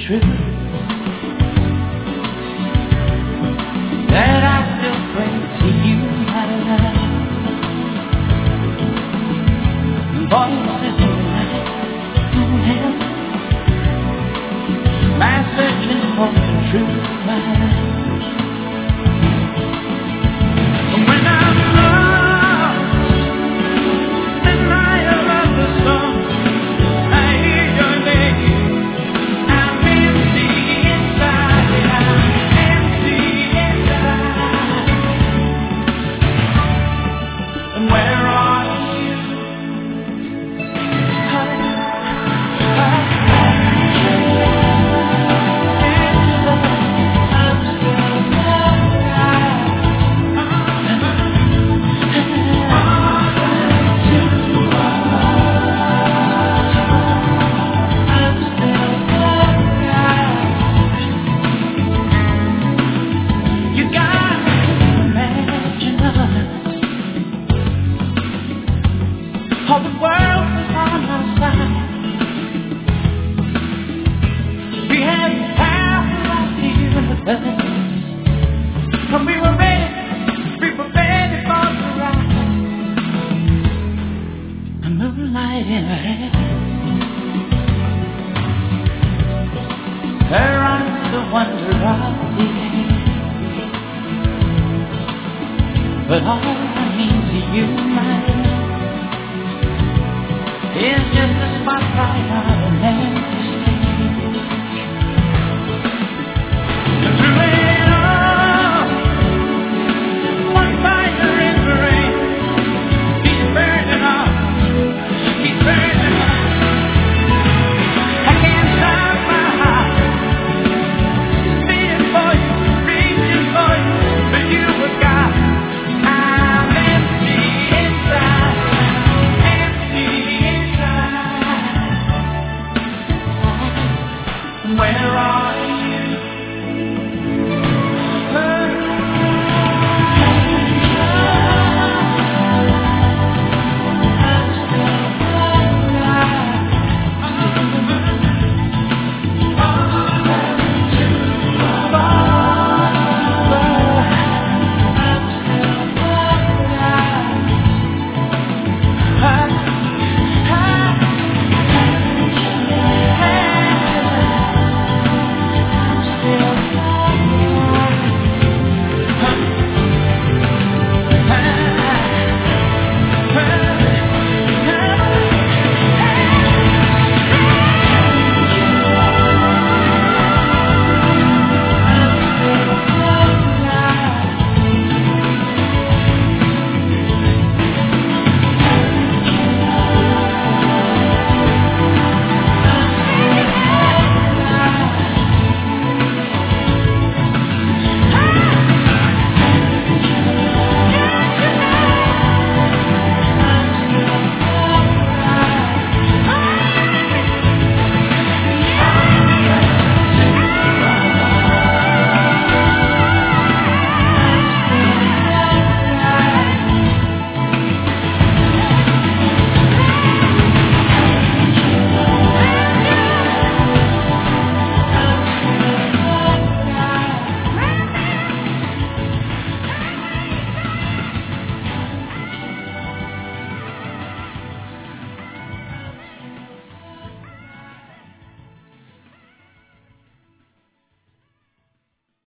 true, that I still pray to you, my love. Voices in the night, who help my searching for the truth, my love. When I'm lost in the aisle of the storm, I hear your name. I'm empty inside. I'm empty inside. And where are you? All the world was on our side. We had the power right here in the valley. When we were ready for the ride. A moonlight in her hair, her eyes the wonder of the air. But all I mean to you, my love, it's just a spotlight on a man.